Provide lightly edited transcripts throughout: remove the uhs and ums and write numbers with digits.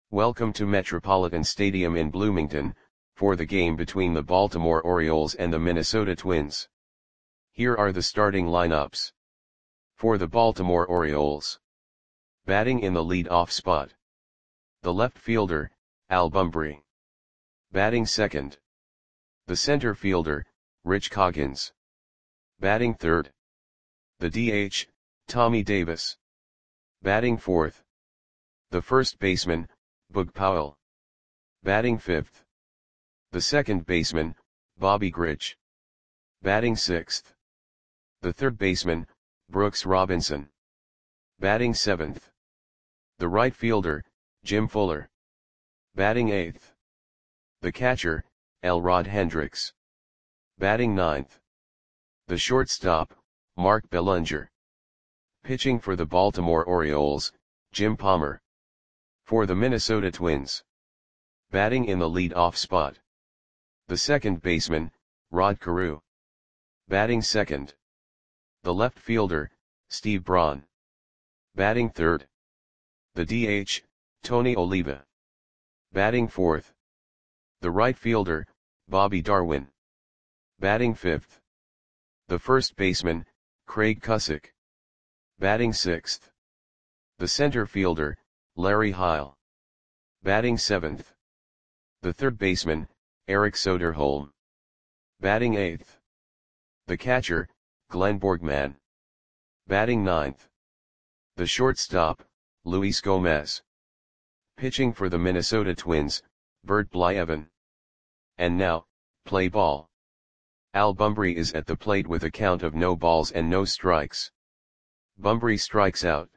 Welcome to Metropolitan Stadium in Bloomington, for the game between the Baltimore Orioles and the Minnesota Twins. Here are the starting lineups. For the Baltimore Orioles. Batting in the lead-off spot. The left fielder, Al Bumbry. Batting second. The center fielder, Rich Coggins. Batting third. The DH, Tommy Davis. Batting fourth. The first baseman, Boog Powell. Batting fifth. The second baseman, Bobby Grich. Batting sixth. The third baseman, Brooks Robinson. Batting seventh. The right fielder, Jim Fuller. Batting eighth. The catcher, Elrod Hendricks. Batting ninth. The shortstop, Mark Belanger. Pitching for the Baltimore Orioles, Jim Palmer. For the Minnesota Twins. Batting in the lead-off spot. The second baseman, Rod Carew. Batting second. The left fielder, Steve Braun. Batting third. The DH, Tony Oliva. Batting fourth. The right fielder, Bobby Darwin. Batting fifth. The first baseman, Craig Cusick. Batting sixth. The center fielder, Larry Heil. Batting seventh. The third baseman, Eric Soderholm. Batting eighth. The catcher, Glenn Borgman. Batting ninth. The shortstop, Luis Gomez. Pitching for the Minnesota Twins, Bert Blyleven. And now, play ball. Al Bumbry is at the plate with a count of no balls and no strikes. Bumbry strikes out.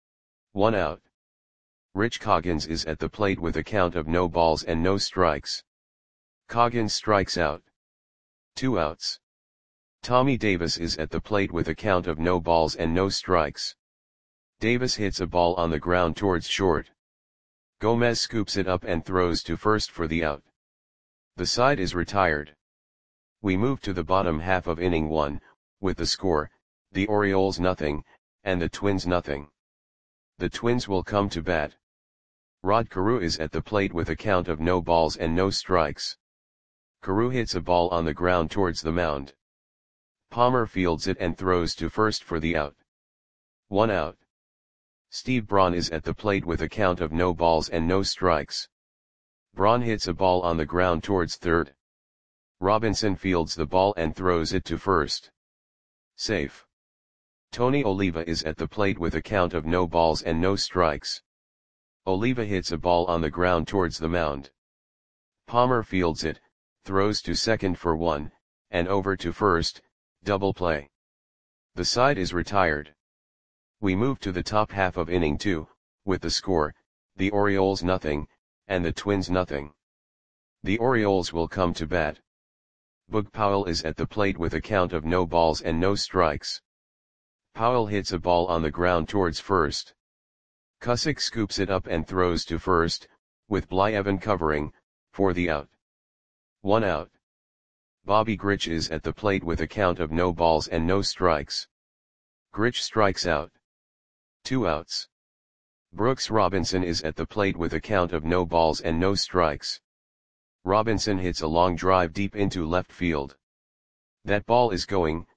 1 out. Rich Coggins is at the plate with a count of no balls and no strikes. Coggins strikes out. 2 outs. Tommy Davis is at the plate with a count of no balls and no strikes. Davis hits a ball on the ground towards short. Gomez scoops it up and throws to first for the out. The side is retired. We move to the bottom half of inning 1, with the score, the Orioles nothing, and the Twins nothing. The Twins will come to bat. Rod Carew is at the plate with a count of no balls and no strikes. Carew hits a ball on the ground towards the mound. Palmer fields it and throws to first for the out. 1 out. Steve Braun is at the plate with a count of no balls and no strikes. Braun hits a ball on the ground towards third. Robinson fields the ball and throws it to first. Safe. Tony Oliva is at the plate with a count of no balls and no strikes. Oliva hits a ball on the ground towards the mound. Palmer fields it, throws to second for 1, and over to first, double play. The side is retired. We move to the top half of inning 2, with the score, the Orioles nothing, and the Twins nothing. The Orioles will come to bat. Boog Powell is at the plate with a count of no balls and no strikes. Powell hits a ball on the ground towards first. Cusick scoops it up and throws to first, with Blyleven covering, for the out. 1 out. Bobby Grich is at the plate with a count of no balls and no strikes. Grich strikes out. 2 outs. Brooks Robinson is at the plate with a count of no balls and no strikes. Robinson hits a long drive deep into left field. That ball is gone.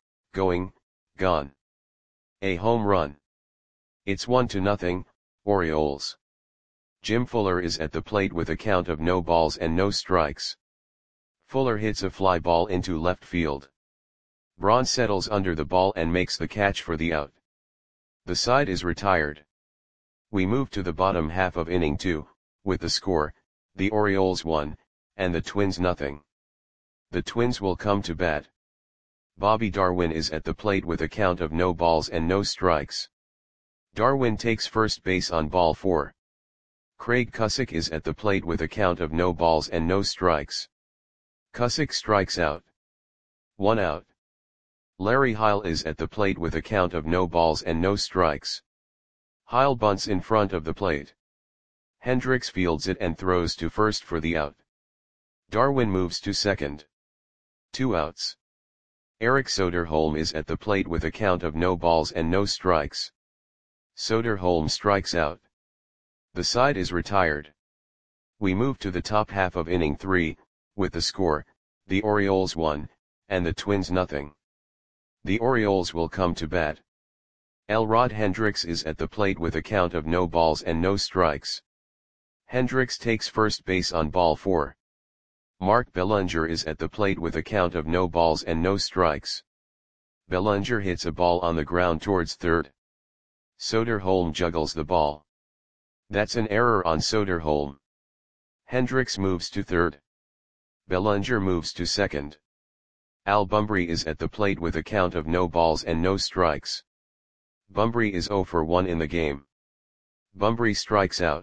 A home run. It's 1-0, Orioles. Jim Fuller is at the plate with a count of no balls and no strikes. Fuller hits a fly ball into left field. Braun settles under the ball and makes the catch for the out. The side is retired. We move to the bottom half of inning 2, with the score, the Orioles 1, and the Twins nothing. The Twins will come to bat. Bobby Darwin is at the plate with a count of no balls and no strikes. Darwin takes first base on ball 4. Craig Cusick is at the plate with a count of no balls and no strikes. Cusick strikes out. 1 out. Larry Heil is at the plate with a count of no balls and no strikes. Heil bunts in front of the plate. Hendricks fields it and throws to first for the out. Darwin moves to second. 2 outs. Eric Soderholm is at the plate with a count of no balls and no strikes. Soderholm strikes out. The side is retired. We move to the top half of inning 3, with the score, the Orioles 1, and the Twins nothing. The Orioles will come to bat. Elrod Hendricks is at the plate with a count of no balls and no strikes. Hendricks takes first base on ball 4. Mark Belanger is at the plate with a count of no balls and no strikes. Belanger hits a ball on the ground towards third. Soderholm juggles the ball. That's an error on Soderholm. Hendricks moves to third. Belanger moves to second. Al Bumbry is at the plate with a count of no balls and no strikes. Bumbry is 0 for 1 in the game. Bumbry strikes out.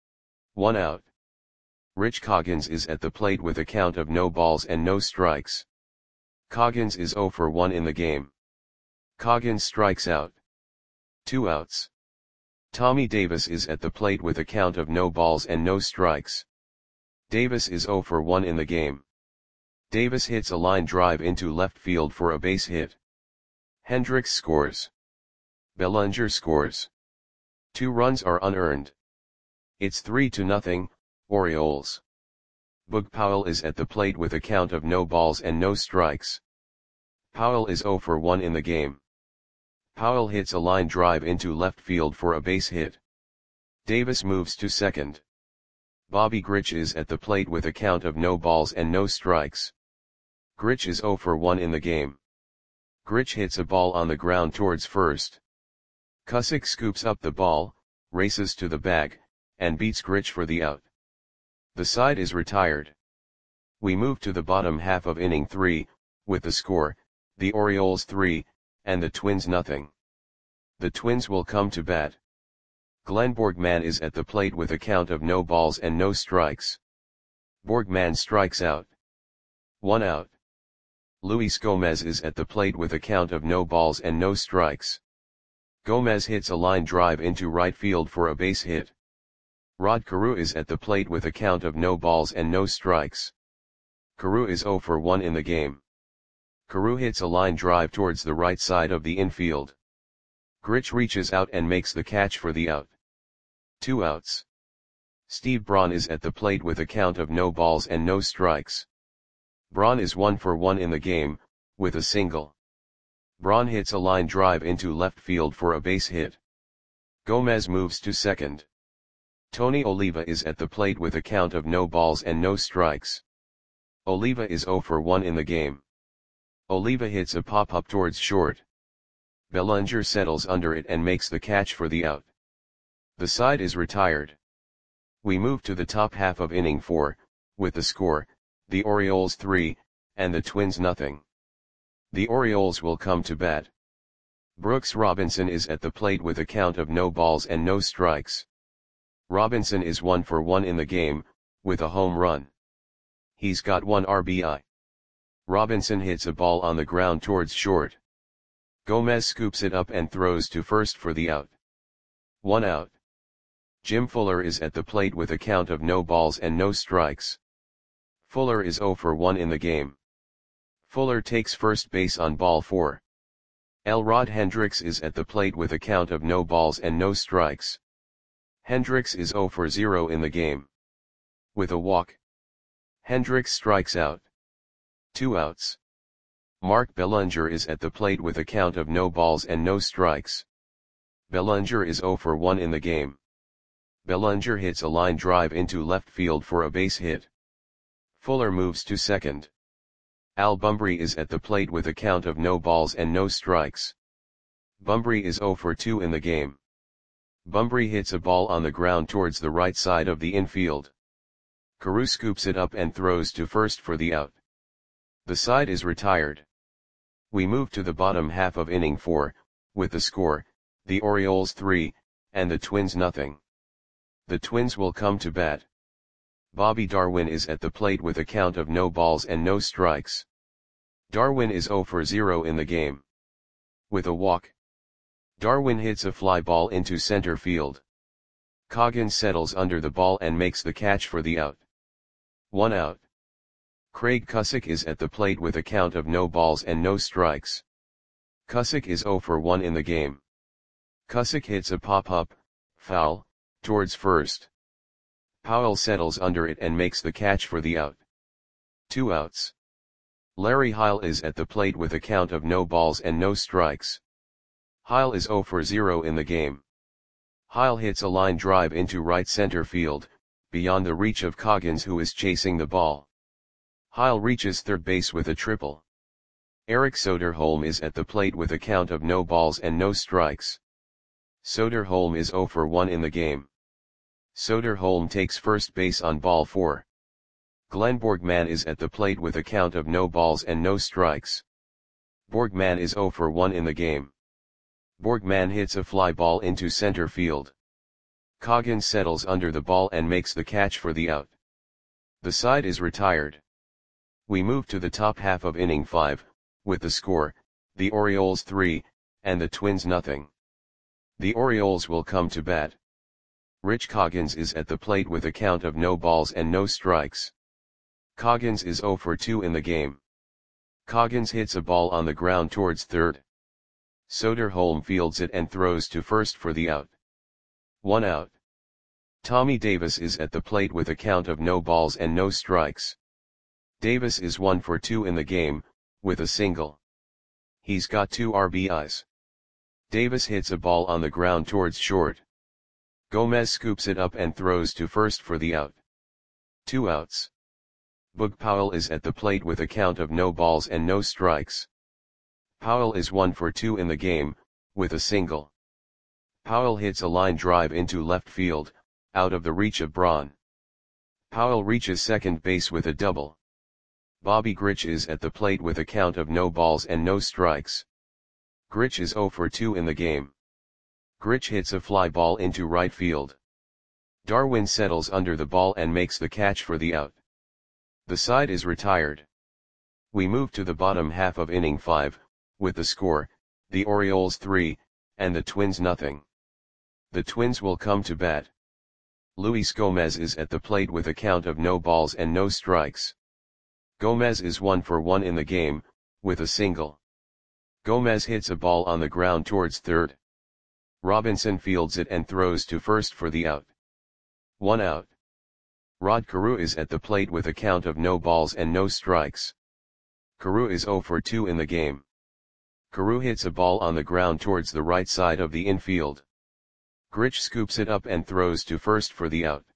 1 out. Rich Coggins is at the plate with a count of no balls and no strikes. Coggins is 0 for 1 in the game. Coggins strikes out. 2 outs. Tommy Davis is at the plate with a count of no balls and no strikes. Davis is 0 for 1 in the game. Davis hits a line drive into left field for a base hit. Hendricks scores. Belanger scores. 2 runs are unearned. It's 3-0, Orioles. Boog Powell is at the plate with a count of no balls and no strikes. Powell is 0 for 1 in the game. Powell hits a line drive into left field for a base hit. Davis moves to second. Bobby Grich is at the plate with a count of no balls and no strikes. Grich is 0 for 1 in the game. Grich hits a ball on the ground towards first. Cusick scoops up the ball, races to the bag, and beats Grich for the out. The side is retired. We move to the bottom half of inning 3, with the score, the Orioles 3, and the Twins nothing. The Twins will come to bat. Glenn Borgman is at the plate with a count of no balls and no strikes. Borgman strikes out. 1 out. Luis Gomez is at the plate with a count of no balls and no strikes. Gomez hits a line drive into right field for a base hit. Rod Carew is at the plate with a count of no balls and no strikes. Carew is 0 for 1 in the game. Carew hits a line drive towards the right side of the infield. Grich reaches out and makes the catch for the out. 2 outs. Steve Braun is at the plate with a count of no balls and no strikes. Braun is 1 for 1 in the game, with a single. Braun hits a line drive into left field for a base hit. Gomez moves to second. Tony Oliva is at the plate with a count of no balls and no strikes. Oliva is 0 for 1 in the game. Oliva hits a pop-up towards short. Belanger settles under it and makes the catch for the out. The side is retired. We move to the top half of inning 4, with the score, the Orioles 3, and the Twins nothing. The Orioles will come to bat. Brooks Robinson is at the plate with a count of no balls and no strikes. Robinson is 1 for 1 in the game, with a home run. He's got 1 RBI. Robinson hits a ball on the ground towards short. Gomez scoops it up and throws to first for the out. 1 out. Jim Fuller is at the plate with a count of no balls and no strikes. Fuller is 0 for 1 in the game. Fuller takes first base on ball 4. Elrod Hendricks is at the plate with a count of no balls and no strikes. Hendricks is 0 for 0 in the game. With a walk. Hendricks strikes out. 2 outs. Mark Belanger is at the plate with a count of no balls and no strikes. Belanger is 0 for 1 in the game. Belanger hits a line drive into left field for a base hit. Fuller moves to second. Al Bumbry is at the plate with a count of no balls and no strikes. Bumbry is 0 for 2 in the game. Bumbry hits a ball on the ground towards the right side of the infield. Carew scoops it up and throws to first for the out. The side is retired. We move to the bottom half of inning 4, with the score, the Orioles 3, and the Twins nothing. The Twins will come to bat. Bobby Darwin is at the plate with a count of no balls and no strikes. Darwin is 0 for 0 in the game. With a walk. Darwin hits a fly ball into center field. Coggins settles under the ball and makes the catch for the out. 1 out. Craig Cusick is at the plate with a count of no balls and no strikes. Cusick is 0 for 1 in the game. Cusick hits a pop-up, foul, towards first. Powell settles under it and makes the catch for the out. 2 outs. Larry Heil is at the plate with a count of no balls and no strikes. Heil is 0 for 0 in the game. Heil hits a line drive into right center field, beyond the reach of Coggins, who is chasing the ball. Heil reaches third base with a triple. Eric Soderholm is at the plate with a count of no balls and no strikes. Soderholm is 0 for 1 in the game. Soderholm takes first base on ball 4. Glenn Borgman is at the plate with a count of no balls and no strikes. Borgman is 0 for 1 in the game. Borgman hits a fly ball into center field. Coggins settles under the ball and makes the catch for the out. The side is retired. We move to the top half of inning 5, with the score, the Orioles 3, and the Twins nothing. The Orioles will come to bat. Rich Coggins is at the plate with a count of no balls and no strikes. Coggins is 0 for 2 in the game. Coggins hits a ball on the ground towards third. Soderholm fields it and throws to first for the out. 1 out. Tommy Davis is at the plate with a count of no balls and no strikes. Davis is 1 for 2 in the game, with a single. He's got 2 RBIs. Davis hits a ball on the ground towards short. Gomez scoops it up and throws to first for the out. 2 outs. Boog Powell is at the plate with a count of no balls and no strikes. Powell is 1 for 2 in the game, with a single. Powell hits a line drive into left field, out of the reach of Braun. Powell reaches second base with a double. Bobby Grich is at the plate with a count of no balls and no strikes. Grich is 0 for 2 in the game. Grich hits a fly ball into right field. Darwin settles under the ball and makes the catch for the out. The side is retired. We move to the bottom half of inning 5, with the score, the Orioles 3, and the Twins nothing. The Twins will come to bat. Luis Gomez is at the plate with a count of no balls and no strikes. Gomez is 1 for 1 in the game, with a single. Gomez hits a ball on the ground towards third. Robinson fields it and throws to first for the out. 1 out. Rod Carew is at the plate with a count of no balls and no strikes. Carew is 0 for 2 in the game. Carew hits a ball on the ground towards the right side of the infield. Grich scoops it up and throws to first for the out.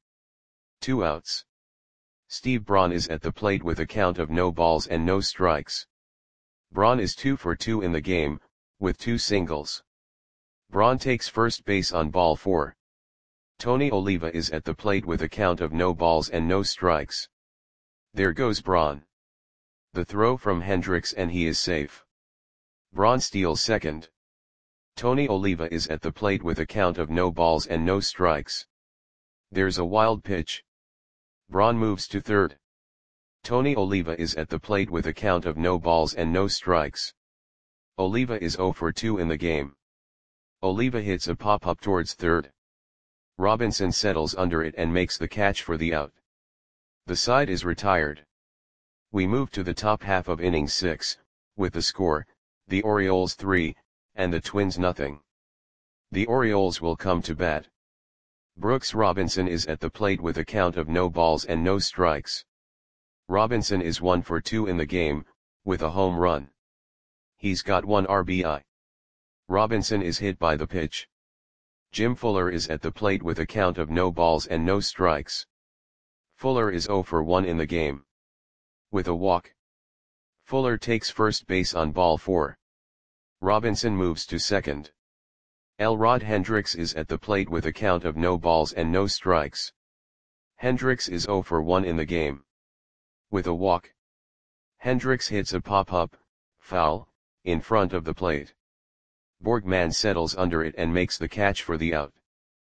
2 outs. Steve Braun is at the plate with a count of no balls and no strikes. Braun is 2 for 2 in the game, with 2 singles. Braun takes first base on ball 4. Tony Oliva is at the plate with a count of no balls and no strikes. There goes Braun. The throw from Hendricks and he is safe. Braun steals second. Tony Oliva is at the plate with a count of no balls and no strikes. There's a wild pitch. Braun moves to third. Tony Oliva is at the plate with a count of no balls and no strikes. Oliva is 0 for 2 in the game. Oliva hits a pop-up towards third. Robinson settles under it and makes the catch for the out. The side is retired. We move to the top half of inning 6, with the score, the Orioles 3, and the Twins nothing. The Orioles will come to bat. Brooks Robinson is at the plate with a count of no balls and no strikes. Robinson is 1 for 2 in the game, with a home run. He's got 1 RBI. Robinson is hit by the pitch. Jim Fuller is at the plate with a count of no balls and no strikes. Fuller is 0 for 1 in the game. With a walk. Fuller takes first base on ball 4. Robinson moves to second. Elrod Hendricks is at the plate with a count of no balls and no strikes. Hendricks is 0 for 1 in the game. With a walk. Hendricks hits a pop-up, foul, in front of the plate. Borgman settles under it and makes the catch for the out.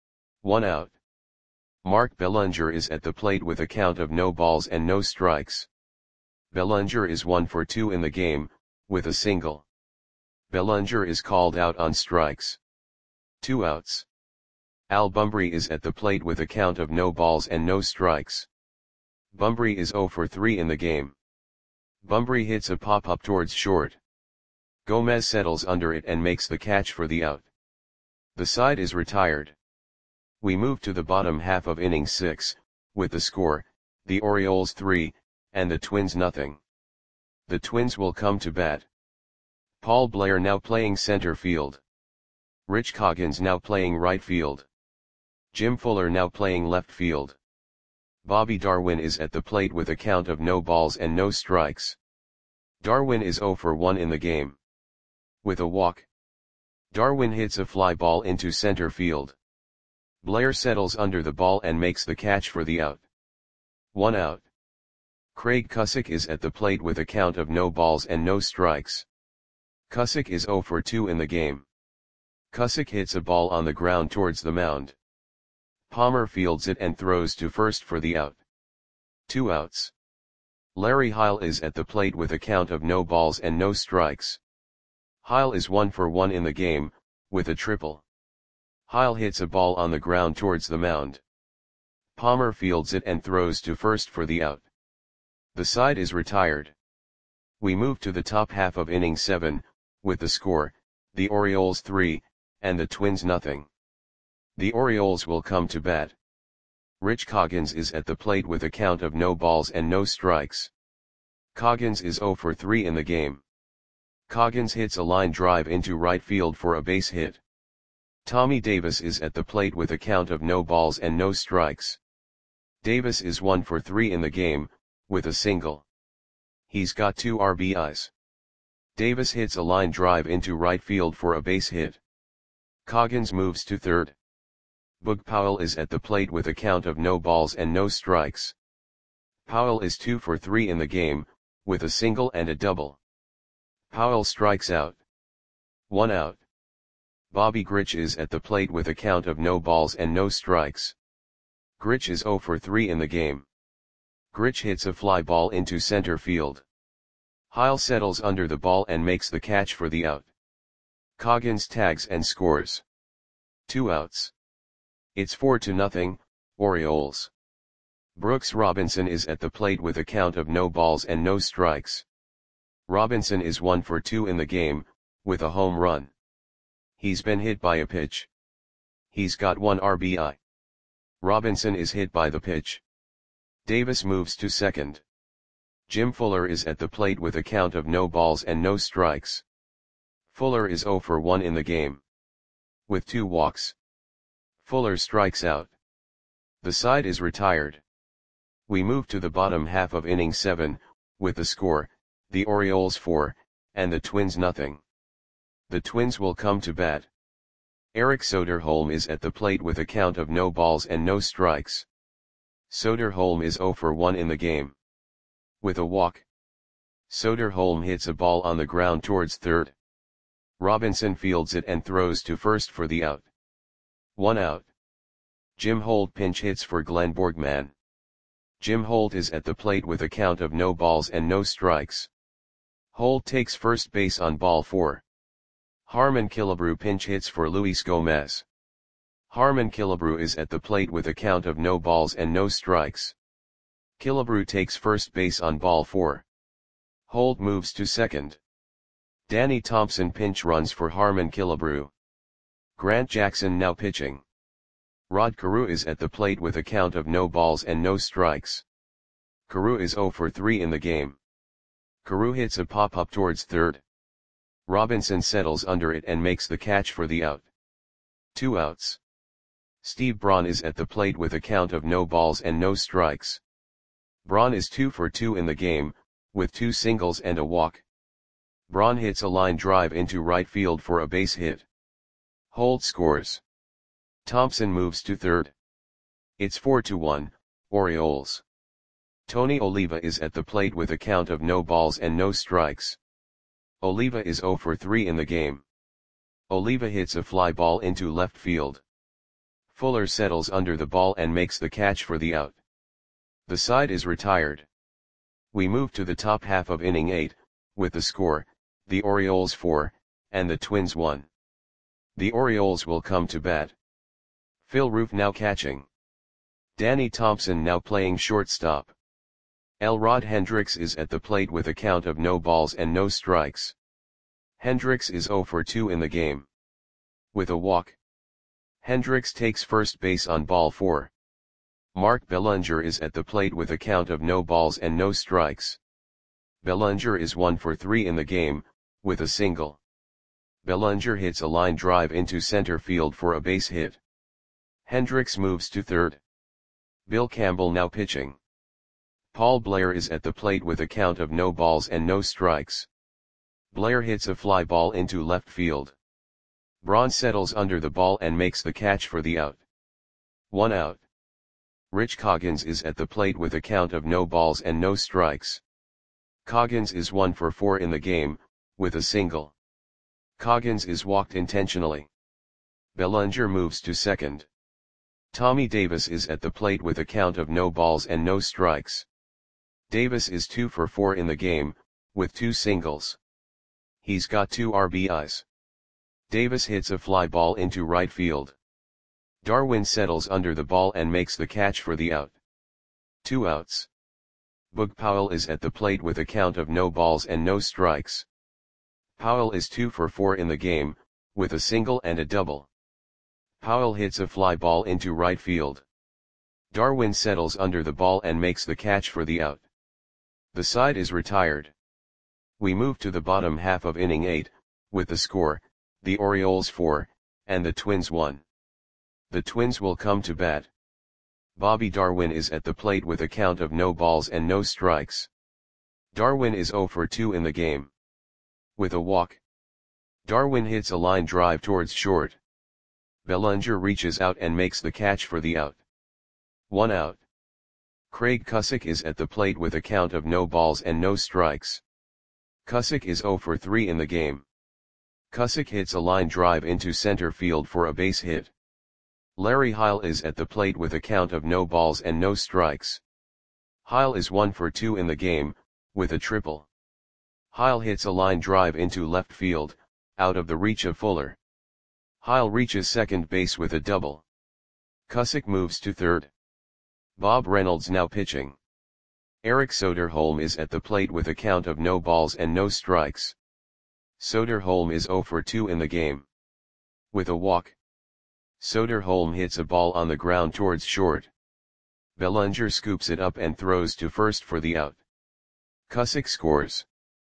1 out. Mark Bellinger is at the plate with a count of no balls and no strikes. Bellinger is 1 for 2 in the game, with a single. Bellinger is called out on strikes. 2 outs. Al Bumbry is at the plate with a count of no balls and no strikes. Bumbry is 0 for 3 in the game. Bumbry hits a pop-up towards short. Gomez settles under it and makes the catch for the out. The side is retired. We move to the bottom half of inning 6, with the score, the Orioles 3, and the Twins nothing. The Twins will come to bat. Paul Blair now playing center field. Rich Coggins now playing right field. Jim Fuller now playing left field. Bobby Darwin is at the plate with a count of no balls and no strikes. Darwin is 0 for 1 in the game. With a walk, Darwin hits a fly ball into center field. Blair settles under the ball and makes the catch for the out. 1 out. Craig Cusick is at the plate with a count of no balls and no strikes. Cusick is 0 for 2 in the game. Cusick hits a ball on the ground towards the mound. Palmer fields it and throws to first for the out. 2 outs. Larry Heil is at the plate with a count of no balls and no strikes. Heil is 1 for 1 in the game, with a triple. Heil hits a ball on the ground towards the mound. Palmer fields it and throws to first for the out. The side is retired. We move to the top half of inning 7, with the score, the Orioles 3, and the Twins nothing. The Orioles will come to bat. Rich Coggins is at the plate with a count of no balls and no strikes. Coggins is 0 for 3 in the game. Coggins hits a line drive into right field for a base hit. Tommy Davis is at the plate with a count of no balls and no strikes. Davis is 1 for 3 in the game, with a single. He's got 2 RBIs. Davis hits a line drive into right field for a base hit. Coggins moves to third. Boog Powell is at the plate with a count of no balls and no strikes. Powell is 2 for 3 in the game, with a single and a double. Powell strikes out. 1 out. Bobby Grich is at the plate with a count of no balls and no strikes. Grich is 0 for 3 in the game. Grich hits a fly ball into center field. Heil settles under the ball and makes the catch for the out. Coggins tags and scores. 2 outs. It's 4-0, Orioles. Brooks Robinson is at the plate with a count of no balls and no strikes. Robinson is 1 for 2 in the game, with a home run. He's been hit by a pitch. He's got 1 RBI. Robinson is hit by the pitch. Davis moves to second. Jim Fuller is at the plate with a count of no balls and no strikes. Fuller is 0 for 1 in the game. With 2 walks, Fuller strikes out. The side is retired. We move to the bottom half of inning 7, with the score, the Orioles 4, and the Twins nothing. The Twins will come to bat. Eric Soderholm is at the plate with a count of no balls and no strikes. Soderholm is 0 for 1 in the game. With a walk, Soderholm hits a ball on the ground towards third. Robinson fields it and throws to first for the out. 1 out. Jim Holt pinch hits for Glenn Borgman. Jim Holt is at the plate with a count of no balls and no strikes. Holt takes first base on ball 4. Harmon Killebrew pinch hits for Luis Gomez. Harmon Killebrew is at the plate with a count of no balls and no strikes. Killebrew takes first base on ball 4. Holt moves to second. Danny Thompson pinch runs for Harmon Killebrew. Grant Jackson now pitching. Rod Carew is at the plate with a count of no balls and no strikes. Carew is 0 for 3 in the game. Carew hits a pop-up towards third. Robinson settles under it and makes the catch for the out. 2 outs. Steve Braun is at the plate with a count of no balls and no strikes. Braun is 2 for 2 in the game, with 2 singles and a walk. Braun hits a line drive into right field for a base hit. Holt scores. Thompson moves to third. It's 4-1, Orioles. Tony Oliva is at the plate with a count of no balls and no strikes. Oliva is 0 for 3 in the game. Oliva hits a fly ball into left field. Fuller settles under the ball and makes the catch for the out. The side is retired. We move to the top half of inning 8, with the score, the Orioles 4, and the Twins 1. The Orioles will come to bat. Phil Roof now catching. Danny Thompson now playing shortstop. Elrod Hendricks is at the plate with a count of no balls and no strikes. Hendricks is 0 for 2 in the game. With a walk, Hendricks takes first base on ball 4. Mark Belanger is at the plate with a count of no balls and no strikes. Belanger is 1 for 3 in the game, with a single. Belanger hits a line drive into center field for a base hit. Hendricks moves to third. Bill Campbell now pitching. Paul Blair is at the plate with a count of no balls and no strikes. Blair hits a fly ball into left field. Braun settles under the ball and makes the catch for the out. 1 out. Rich Coggins is at the plate with a count of no balls and no strikes. Coggins is 1 for 4 in the game, with a single. Coggins is walked intentionally. Belanger moves to second. Tommy Davis is at the plate with a count of no balls and no strikes. Davis is 2 for 4 in the game, with 2 singles. He's got 2 RBIs. Davis hits a fly ball into right field. Darwin settles under the ball and makes the catch for the out. 2 outs. Boog Powell is at the plate with a count of no balls and no strikes. Powell is 2 for 4 in the game, with a single and a double. Powell hits a fly ball into right field. Darwin settles under the ball and makes the catch for the out. The side is retired. We move to the bottom half of inning 8, with the score, the Orioles 4, and the Twins 1. The Twins will come to bat. Bobby Darwin is at the plate with a count of no balls and no strikes. Darwin is 0 for 2 in the game. With a walk. Darwin hits a line drive towards short. Belanger reaches out and makes the catch for the out. 1 out. Craig Cusick is at the plate with a count of no balls and no strikes. Cusick is 0 for 3 in the game. Cusick hits a line drive into center field for a base hit. Larry Heil is at the plate with a count of no balls and no strikes. Heil is 1 for 2 in the game, with a triple. Heil hits a line drive into left field, out of the reach of Fuller. Heil reaches second base with a double. Cusick moves to third. Bob Reynolds now pitching. Eric Soderholm is at the plate with a count of no balls and no strikes. Soderholm is 0 for 2 in the game. With a walk. Soderholm hits a ball on the ground towards short. Belanger scoops it up and throws to first for the out. Cusick scores.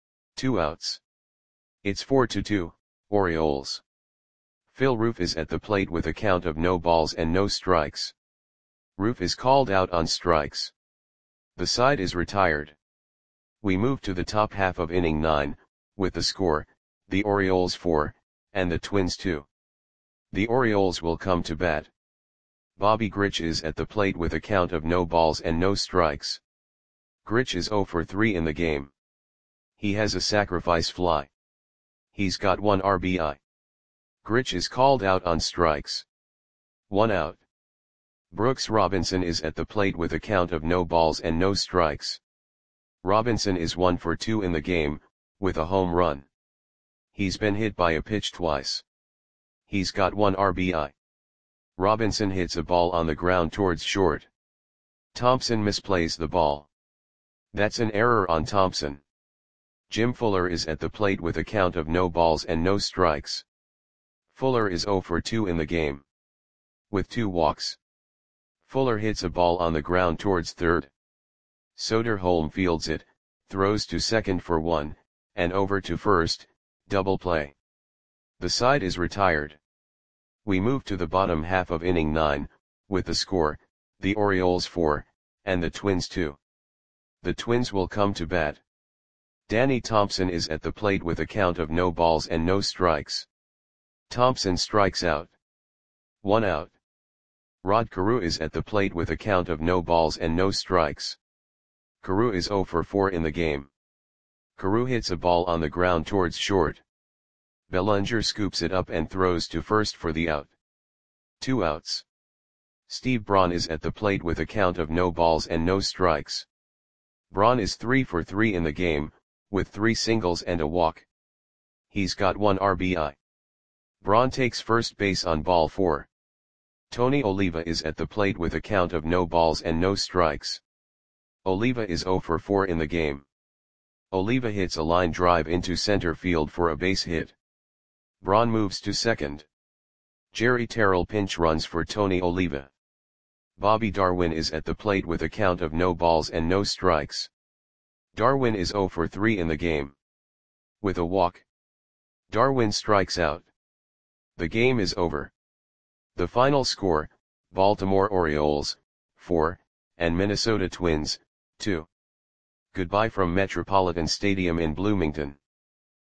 2 outs. It's 4-2, Orioles. Phil Roof is at the plate with a count of no balls and no strikes. Roof is called out on strikes. The side is retired. We move to the top half of inning 9, with the score, the Orioles 4, and the Twins 2. The Orioles will come to bat. Bobby Grich is at the plate with a count of no balls and no strikes. Grich is 0 for 3 in the game. He has a sacrifice fly. He's got 1 RBI. Grich is called out on strikes. 1 out. Brooks Robinson is at the plate with a count of no balls and no strikes. Robinson is 1 for 2 in the game, with a home run. He's been hit by a pitch twice. He's got 1 RBI. Robinson hits a ball on the ground towards short. Thompson misplays the ball. That's an error on Thompson. Jim Fuller is at the plate with a count of no balls and no strikes. Fuller is 0 for 2 in the game. With 2 walks. Fuller hits a ball on the ground towards third. Soderholm fields it, throws to second for 1, and over to first, double play. The side is retired. We move to the bottom half of inning 9, with the score, the Orioles 4, and the Twins 2. The Twins will come to bat. Danny Thompson is at the plate with a count of no balls and no strikes. Thompson strikes out. 1 out. Rod Carew is at the plate with a count of no balls and no strikes. Carew is 0 for 4 in the game. Carew hits a ball on the ground towards short. Belanger scoops it up and throws to first for the out. 2 outs. Steve Braun is at the plate with a count of no balls and no strikes. Braun is 3 for 3 in the game, with 3 singles and a walk. He's got 1 RBI. Braun takes first base on ball 4. Tony Oliva is at the plate with a count of no balls and no strikes. Oliva is 0 for 4 in the game. Oliva hits a line drive into center field for a base hit. Braun moves to second. Jerry Terrell pinch runs for Tony Oliva. Bobby Darwin is at the plate with a count of no balls and no strikes. Darwin is 0 for 3 in the game. With a walk, Darwin strikes out. The game is over. The final score, Baltimore Orioles, 4, and Minnesota Twins, 2. Goodbye from Metropolitan Stadium in Bloomington.